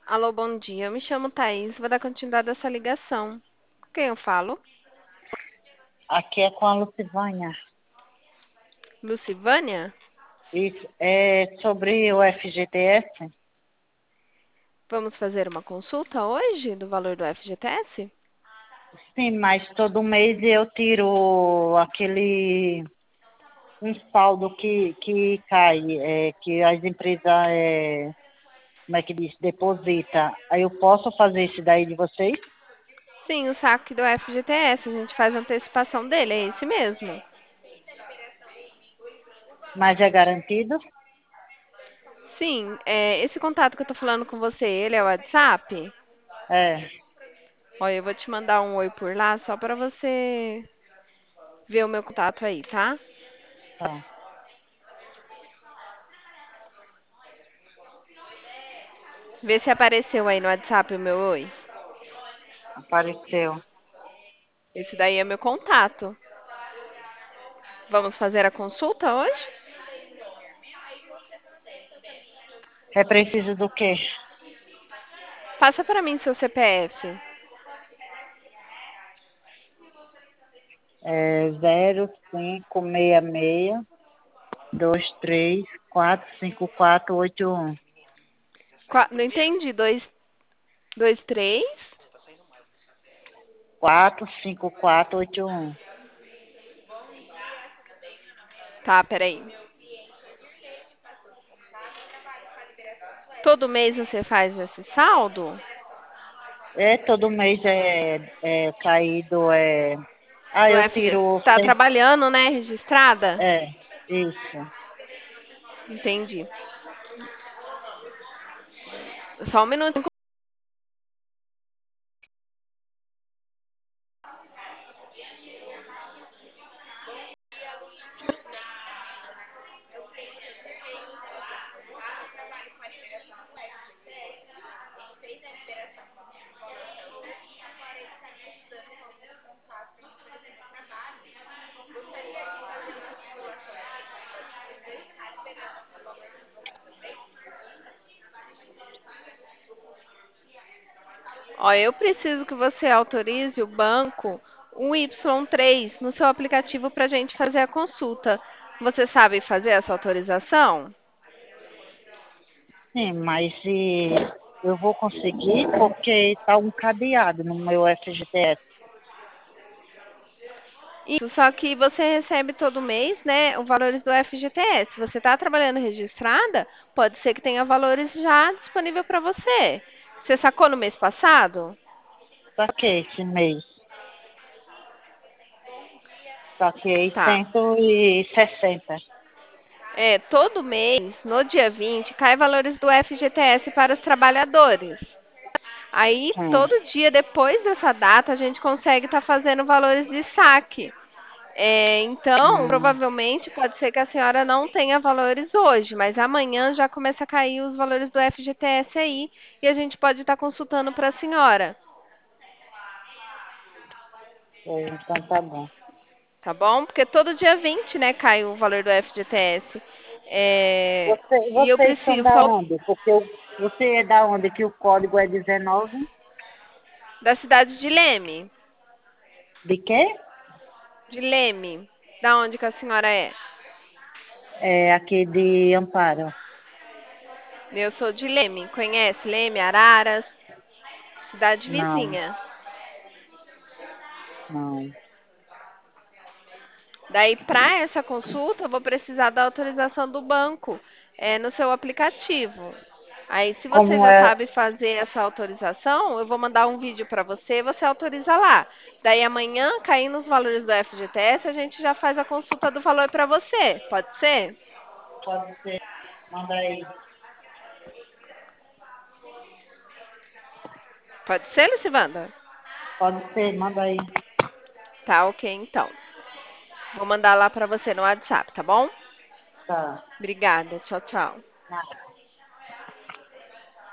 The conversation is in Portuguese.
Alô, bom dia. Eu me chamo Thaís, vou dar continuidade a essa ligação. Com quem eu falo? Aqui é com a Lucivânia. Lucivânia? Isso é sobre o FGTS? Vamos fazer uma consulta hoje do valor do FGTS? Sim, mas todo mês eu tiro um saldo que cai, que as empresas, como é que diz, deposita. Aí eu posso fazer esse daí de vocês, Sim, o saque do FGTS, a gente faz a antecipação dele, é esse mesmo. mas é garantido? Sim, esse contato que eu tô falando com você, ele é o WhatsApp? É, Olha, eu vou te mandar um oi por lá só para você ver o meu contato aí, tá? tá, Vê se apareceu aí no WhatsApp o meu oi. apareceu. Esse daí é meu contato. Vamos fazer a consulta hoje? É preciso do quê? Passa para mim seu CPF. É 056623454881. Não entendi. Dois, três. 454881. Tá, peraí. Todo mês você faz esse saldo? Todo mês é caído, Do eu FG. tiro Tá 100, trabalhando, né? Registrada? isso. Entendi. Só um minuto. Ó, eu preciso que você autorize o banco o Y3 no seu aplicativo para a gente fazer a consulta. Você sabe fazer essa autorização? Sim, mas eu vou conseguir porque está um cadeado no meu FGTS. Isso, só que você recebe todo mês, né, os valores do FGTS. Se você está trabalhando registrada, pode ser que tenha valores já disponível para você. Você sacou no mês passado? Saquei esse mês. Saquei Tá. 160. Todo mês, no dia 20, cai valores do FGTS para os trabalhadores. Aí, Hum, todo dia depois dessa data, a gente consegue estar fazendo valores de saque. Então, hum, provavelmente pode ser que a senhora não tenha valores hoje, mas amanhã já começa a cair os valores do FGTS aí e a gente pode estar consultando para a senhora, então tá bom. tá bom? Porque todo dia 20, né, cai o valor do FGTS. E eu Vocês são preciso da só onde? Você é da onde que o código é 19? da cidade de Leme. De quê? De Leme. Da onde que a senhora é? É aqui de Amparo. Eu sou de Leme. Conhece Leme, Araras? Cidade Não, vizinha. não. Daí, para essa consulta, eu vou precisar da autorização do banco no seu aplicativo. Aí, se você Como já é? sabe fazer essa autorização, eu vou mandar um vídeo para você e você autoriza lá. Daí, amanhã, caindo os valores do FGTS, a gente já faz a consulta do valor para você. Pode ser? Pode ser. Manda aí. Pode ser, Lucivanda? Pode ser, manda aí. Tá, ok, então. Vou mandar lá para você no WhatsApp, tá bom? Tá. Obrigada. Tchau, tchau.